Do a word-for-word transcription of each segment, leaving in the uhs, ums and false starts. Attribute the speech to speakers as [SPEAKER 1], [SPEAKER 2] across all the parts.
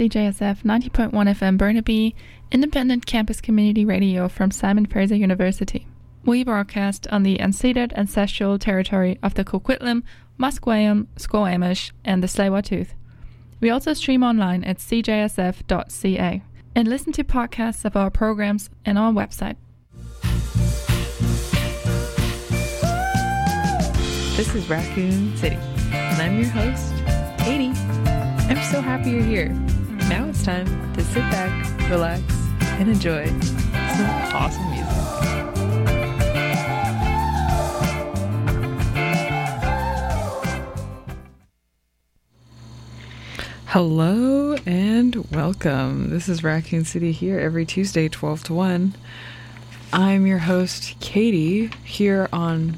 [SPEAKER 1] C J S F ninety point one F M Burnaby, independent campus community radio from Simon Fraser University. We broadcast on the unceded ancestral territory of the Coquitlam, Musqueam, Squamish, and the Tsleil-Waututh. We also stream online at c j s f dot c a and listen to podcasts of our programs on our website.
[SPEAKER 2] This is Raccoon City, and I'm your host, Katie. I'm so happy you're here. Now it's time to sit back, relax, and enjoy some awesome music. Hello and welcome. This is Raccoon City here every Tuesday, twelve to one. I'm your host, Katie, here on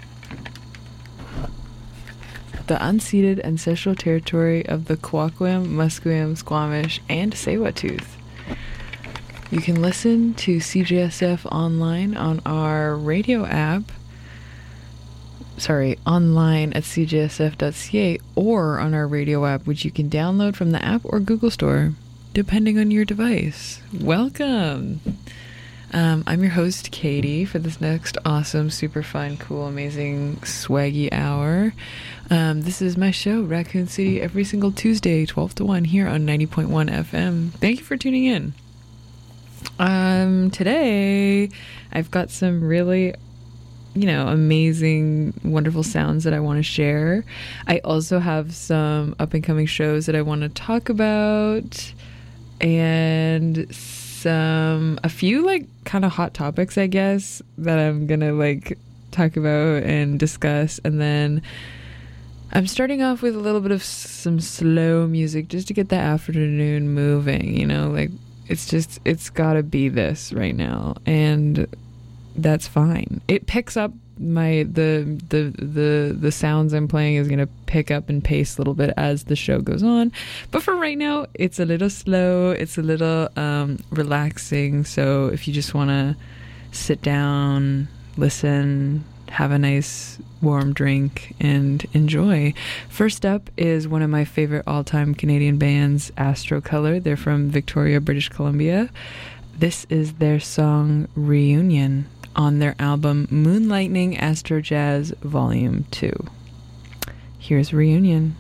[SPEAKER 2] the unceded ancestral territory of the Coquitlam, Musqueam, Squamish, and Tsleil-Waututh. You can listen to C J S F online on our radio app, sorry, online at c j s f dot c a, or on our radio app, which you can download from the app or Google Store, depending on your device. Welcome! Um, I'm your host, Katie, for this next awesome, super fun, cool, amazing, swaggy hour. Um, this is my show, Raccoon City, every single Tuesday, twelve to one, here on ninety point one F M. Thank you for tuning in. Um, today, I've got some really, you know, amazing, wonderful sounds that I want to share. I also have some up-and-coming shows that I want to talk about, and some, a few, like, kind of hot topics, I guess, that I'm gonna, like, talk about and discuss, and then I'm starting off with a little bit of some slow music just to get the afternoon moving, you know, like, it's just, it's gotta be this right now, and that's fine. It picks up my, the, the, the, the sounds I'm playing is gonna pick up and pace a little bit as the show goes on, but for right now, it's a little slow, it's a little, um, relaxing, so if you just wanna sit down, listen, have a nice warm drink, and enjoy. First up is one of my favorite all-time Canadian bands, Astro Colour. They're from Victoria, British Columbia. This is their song Reunion on their album Moonlightning Astro Jazz Volume two. Here's Reunion.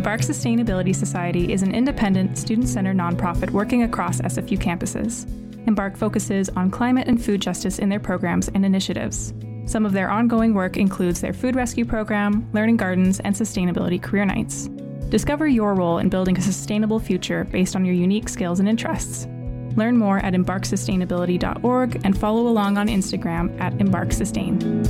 [SPEAKER 3] Embark Sustainability Society is an independent, student-centered nonprofit working across S F U campuses. Embark focuses on climate and food justice in their programs and initiatives. Some of their ongoing work includes their food rescue program, learning gardens, and sustainability career nights. Discover your role in building a sustainable future based on your unique skills and interests. Learn more at embark sustainability dot org and follow along on Instagram at embark sustain.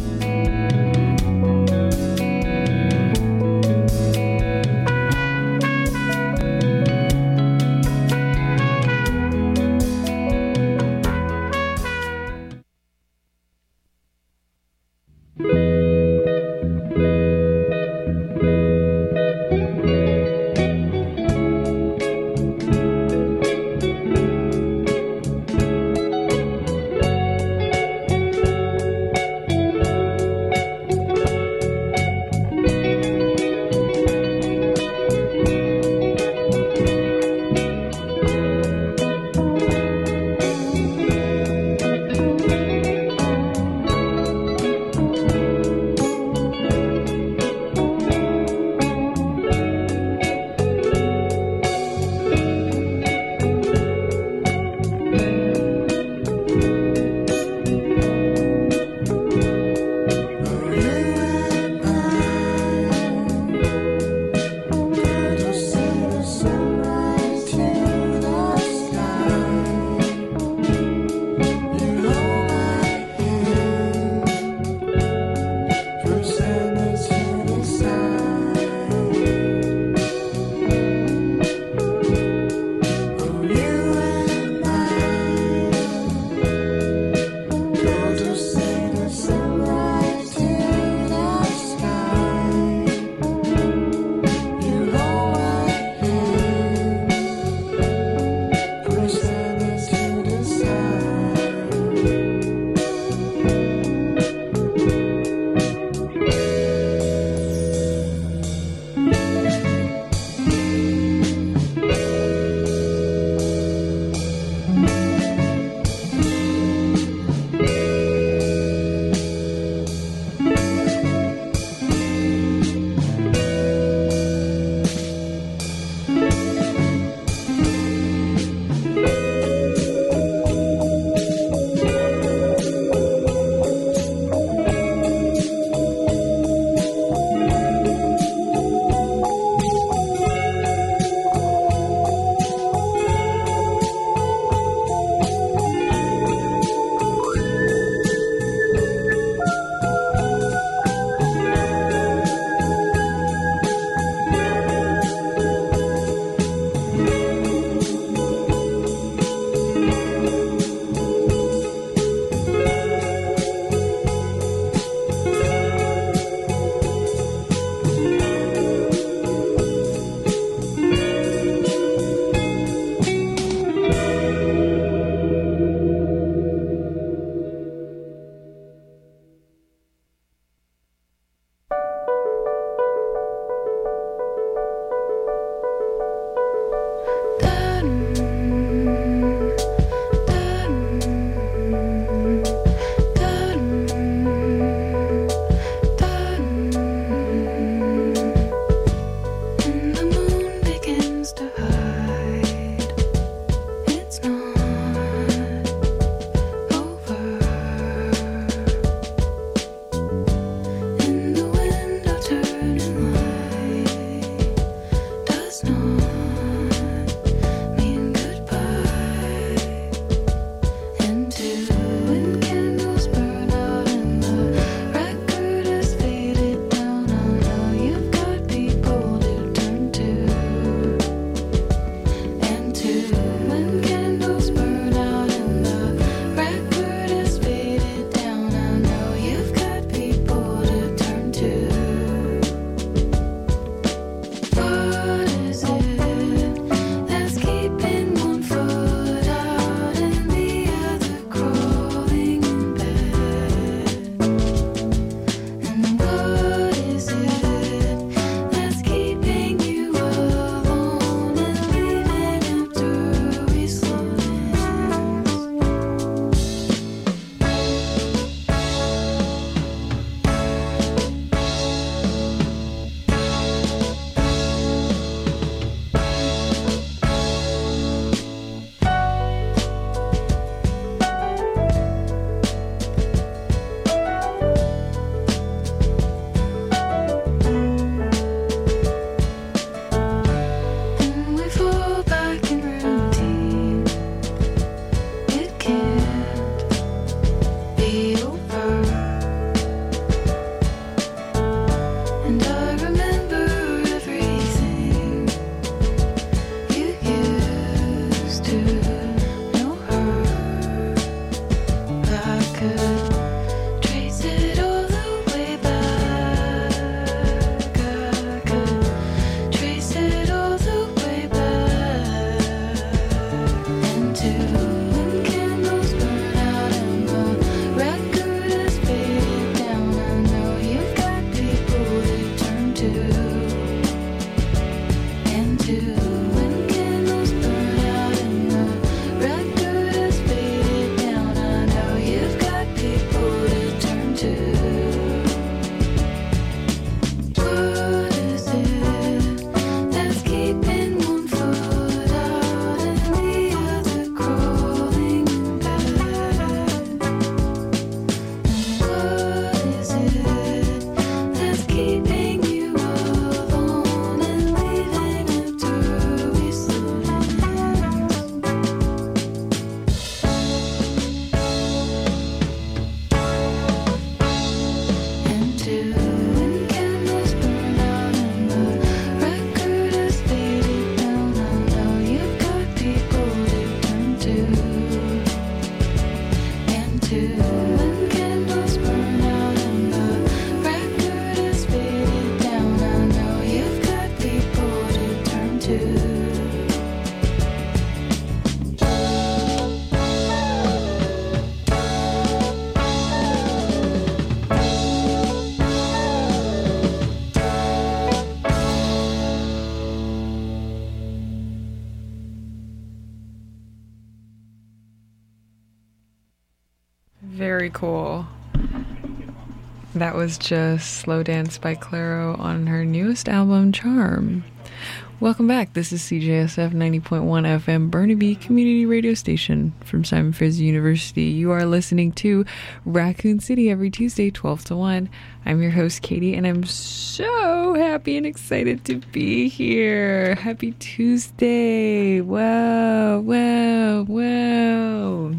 [SPEAKER 2] Very cool. That was just Slow Dance by Clairo on her newest album, Charm. Welcome back. This is C J S F ninety point one F M Burnaby Community Radio Station from Simon Fraser University. You are listening to Raccoon City every Tuesday, twelve to one. I'm your host, Katie, and I'm so happy and excited to be here. Happy Tuesday. Wow, wow, wow.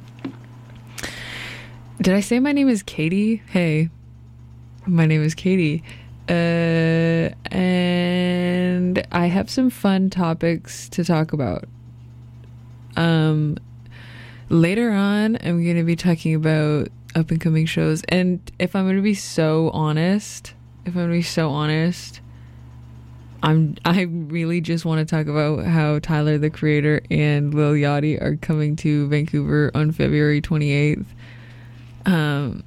[SPEAKER 2] Did I say my name is Katie? Hey, my name is Katie. Uh, and I have some fun topics to talk about. Um, later on, I'm going to be talking about up and coming shows. And if I'm going to be so honest, if I'm going to be so honest, I'm, I really just want to talk about how Tyler, the Creator, and Lil Yachty are coming to Vancouver on February twenty-eighth. Um,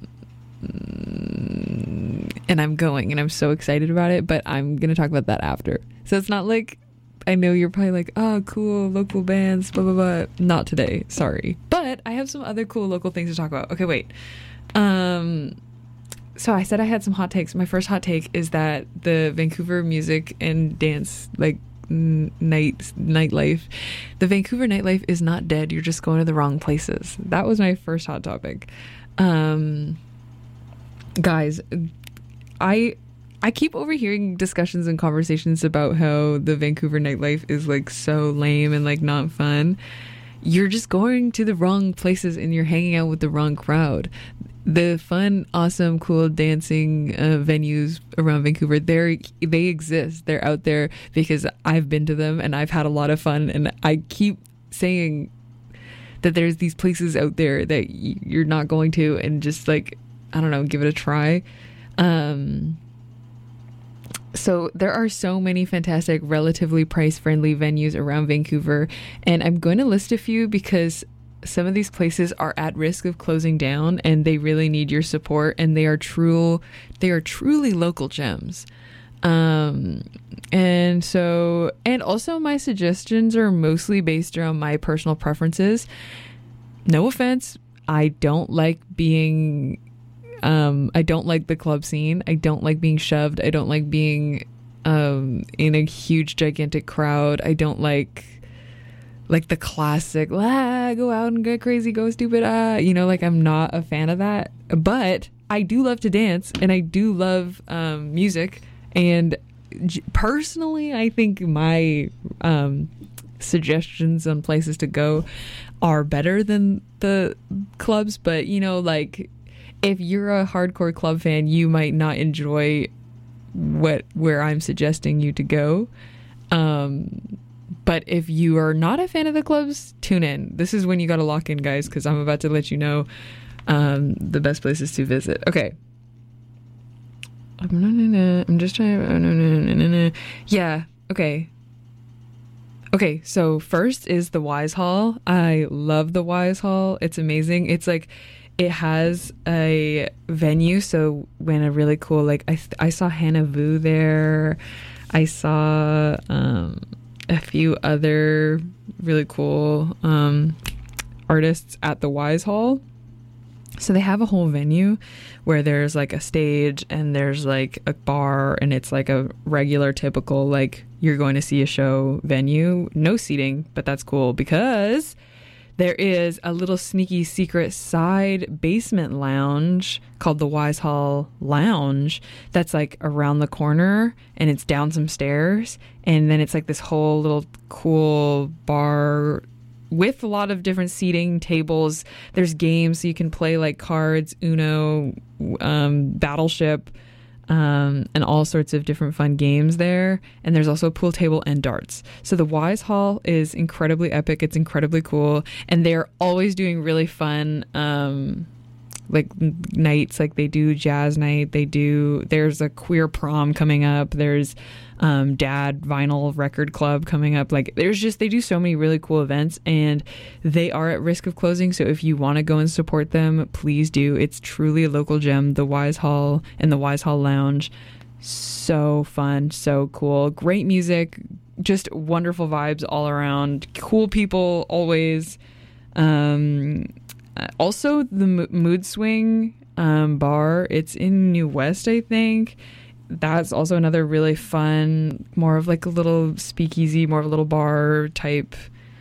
[SPEAKER 2] and I'm going and I'm so excited about it, but I'm gonna talk about that after. So it's not like, I know you're probably like, oh cool, local bands, blah blah blah. Not today, sorry, but I have some other cool local things to talk about. Okay, wait. Um so I said I had some hot takes. My first hot take is that the Vancouver music and dance like n- night nightlife the Vancouver nightlife is not dead. You're just going to the wrong places. That was my first hot topic. Um guys, I I keep overhearing discussions and conversations about how the Vancouver nightlife is like so lame and like not fun. You're just going to the wrong places and you're hanging out with the wrong crowd. The fun, awesome, cool dancing uh, venues around Vancouver, they they exist. They're out there because I've been to them and I've had a lot of fun. And I keep saying that there's these places out there that you're not going to, and just like, I don't know, give it a try. Um, so there are so many fantastic, relatively price-friendly venues around Vancouver, and I'm going to list a few because some of these places are at risk of closing down, and they really need your support, and they are true, they are truly local gems. Um, and so, and also my suggestions are mostly based around my personal preferences. No offense, I don't like being... Um, I don't like the club scene. I don't like being shoved. I don't like being um, in a huge, gigantic crowd. I don't like like the classic, ah, go out and get crazy, go stupid, ah. You know, like I'm not a fan of that. But I do love to dance, and I do love um, music. And j- personally, I think my um, suggestions on places to go are better than the clubs. But, you know, like... if you're a hardcore club fan, you might not enjoy what where I'm suggesting you to go. Um, but if you are not a fan of the clubs, tune in. This is when you got to lock in, guys, because I'm about to let you know um, the best places to visit. Okay. I'm just trying. Yeah. Okay. Okay. So first is the Wise Hall. I love the Wise Hall. It's amazing. It's like... it has a venue, so when a really cool, like, I I saw Hannah Vu there. I saw um, a few other really cool um, artists at the Wise Hall. So they have a whole venue where there's, like, a stage and there's, like, a bar, and it's, like, a regular, typical, like, you're going to see a show venue. No seating, but that's cool because... there is a little sneaky secret side basement lounge called the Wise Hall Lounge that's like around the corner, and it's down some stairs, and then it's like this whole little cool bar with a lot of different seating tables. There's games so you can play like cards, Uno, um, Battleship, Um, and all sorts of different fun games there. And there's also a pool table and darts. So the Wise Hall is incredibly epic. It's incredibly cool. And they're always doing really fun, um, like nights. Like they do jazz night. They do, there's a queer prom coming up. There's um, Dad Vinyl Record Club coming up. Like there's just, they do so many really cool events, and they are at risk of closing. So if you want to go and support them, please do. It's truly a local gem, the Wise Hall and the Wise Hall Lounge. So fun, so cool, great music, just wonderful vibes all around, cool people always. Um, also, the Mo- Mood Swing um, bar, it's in New West, I think. That's also another really fun, more of like a little speakeasy, more of a little bar type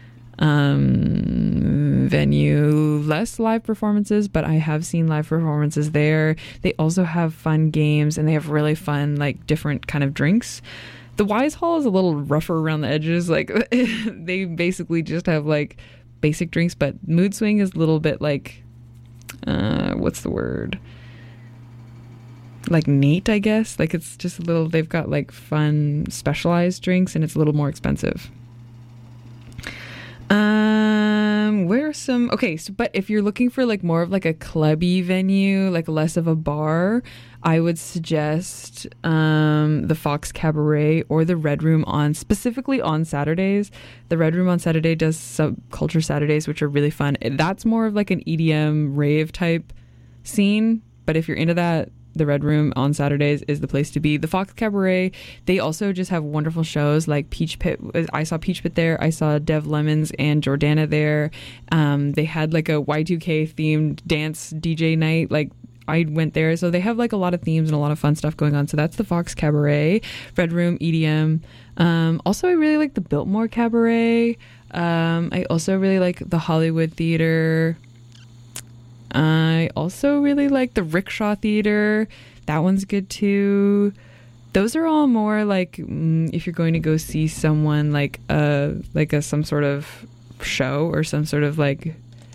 [SPEAKER 2] um, venue. Less live performances, but I have seen live performances there. They also have fun games, and they have really fun, like, different kind of drinks. The Wise Hall is a little rougher around the edges. Like, they basically just have, like, basic drinks, but Mood Swing is a little bit like, uh, what's the word? Like neat, I guess. Like, it's just a little, they've got, like, fun, specialized drinks, and it's a little more expensive. Um, where are some, okay, so, but if you're looking for, like, more of, like, a clubby venue, like, less of a bar, I would suggest um, the Fox Cabaret or the Red Room on, specifically on Saturdays. The Red Room on Saturday does Subculture Saturdays, which are really fun. That's more of, like, an E D M rave type scene, but if you're into that, the Red Room on Saturdays is the place to be. The Fox Cabaret, they also just have wonderful shows like Peach Pit. I saw Peach Pit there. I saw Dev Lemons and Jordana there. Um, they had like a Y two K themed dance D J night. Like, I went there. So they have like a lot of themes and a lot of fun stuff going on. So that's the Fox Cabaret, Red Room, E D M. Um, also, I really like the Biltmore Cabaret. Um, I also really like the Hollywood Theater. I also really like the Rickshaw Theater. That one's good too. Those are all more like mm, if you're going to go see someone like a like a some sort of show or some sort of like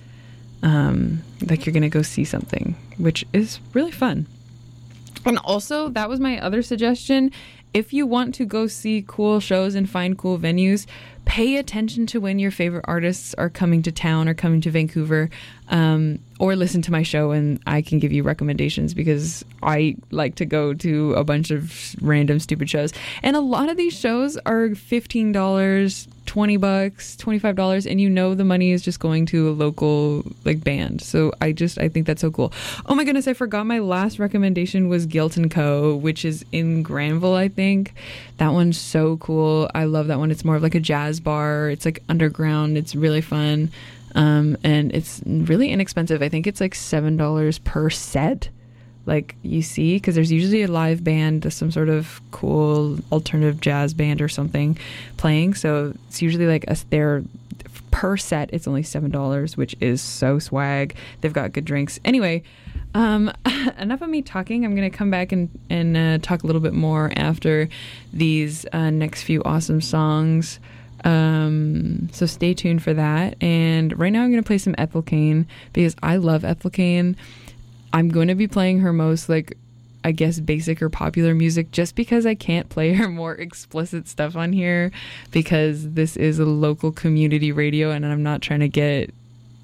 [SPEAKER 2] um like you're gonna go see something, which is really fun. And also, that was my other suggestion. If you want to go see cool shows and find cool venues, pay attention to when your favorite artists are coming to town or coming to Vancouver, um, or listen to my show and I can give you recommendations, because I like to go to a bunch of random stupid shows. And a lot of these shows are fifteen dollars, twenty bucks, twenty-five dollars, and you know the money is just going to a local like band. So I just, I think that's so cool. Oh my goodness, I forgot my last recommendation was Guilt and Co., which is in Granville, I think. That one's so cool. I love that one. It's more of like a jazz bar. It's like underground. It's really fun. Um, and it's really inexpensive. I think it's like seven dollars per set. Like, you see, because there's usually a live band, some sort of cool alternative jazz band or something playing. So it's usually like a their per set. It's only seven dollars, which is so swag. They've got good drinks. Anyway, um, enough of me talking. I'm going to come back and, and uh, talk a little bit more after these uh, next few awesome songs. Um, so stay tuned for that. And right now I'm going to play some Ethel Cain, because I love Ethel Cain. I'm going to be playing her most, like, I guess, basic or popular music, just because I can't play her more explicit stuff on here, because this is a local community radio and I'm not trying to get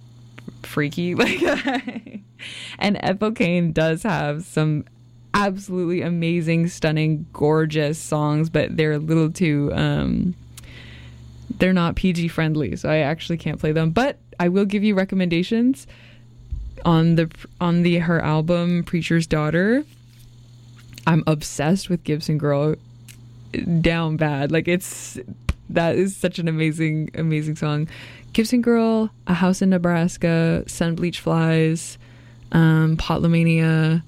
[SPEAKER 2] freaky like that. And Ethel Cain does have some absolutely amazing, stunning, gorgeous songs, but they're a little too, um, they're not P G friendly, so I actually can't play them. But I will give you recommendations on the on the her album Preacher's Daughter. I'm obsessed with Gibson Girl, down bad. Like, it's that is such an amazing amazing song. Gibson Girl, A House in Nebraska, Sun Bleach Flies, um, Potlamania,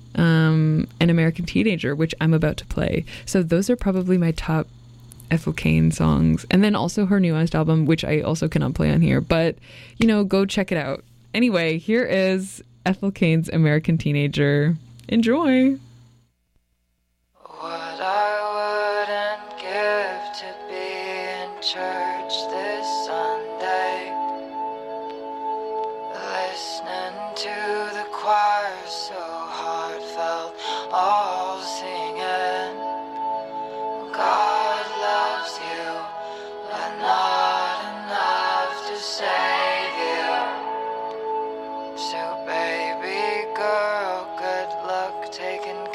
[SPEAKER 2] um, and American Teenager, which I'm about to play. So those are probably my top Ethel Cain songs. And then also her newest album, which I also cannot play on here, but, you know, go check it out. Anyway, here is Ethel Cain's American Teenager. Enjoy.
[SPEAKER 4] What I wouldn't give to be in church this Sunday, listening to the choir so heartfelt, all singing, God loves you, but not enough to save you. So baby girl, good luck taking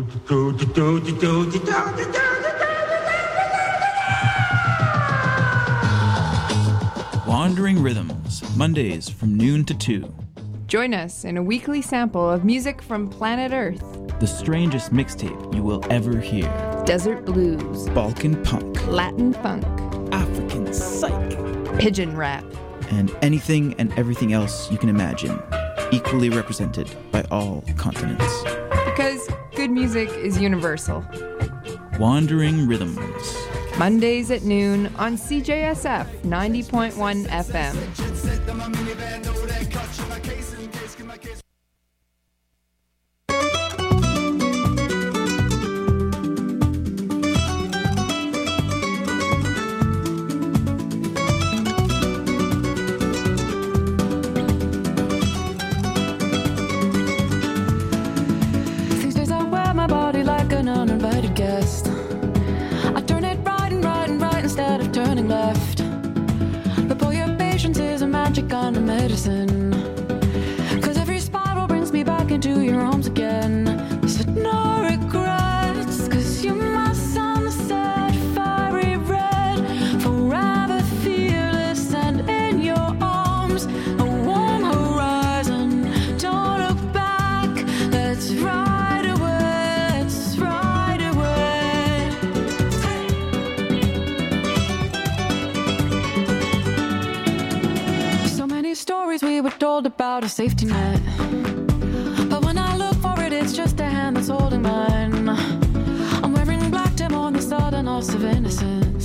[SPEAKER 5] Wandering Rhythms, Mondays from noon to two.
[SPEAKER 6] Join us in a weekly sample of music from planet Earth.
[SPEAKER 5] The strangest mixtape you will ever hear.
[SPEAKER 6] Desert blues,
[SPEAKER 5] Balkan punk,
[SPEAKER 6] Latin funk,
[SPEAKER 5] African psych,
[SPEAKER 6] pigeon rap,
[SPEAKER 5] and anything and everything else you can imagine, equally represented by all continents.
[SPEAKER 6] Because good music is universal.
[SPEAKER 5] Wandering Rhythms.
[SPEAKER 6] Mondays at noon on C J S F ninety point one F M.
[SPEAKER 7] These days I wear my body like an uninvited guest. I turn it right and right and right instead of turning left. But boy, your patience is a magic kind of medicine. Cause every spiral brings me back into your arms again. You said no regrets, cause you're my sunset, fiery red, forever fearless and in your arms. A warm horizon, don't look back, let's ride away, let's ride away. So many stories we were told about a safety net, but when I look for it, it's just a hand that's holding mine. I'm wearing black dim on the sudden loss of innocence.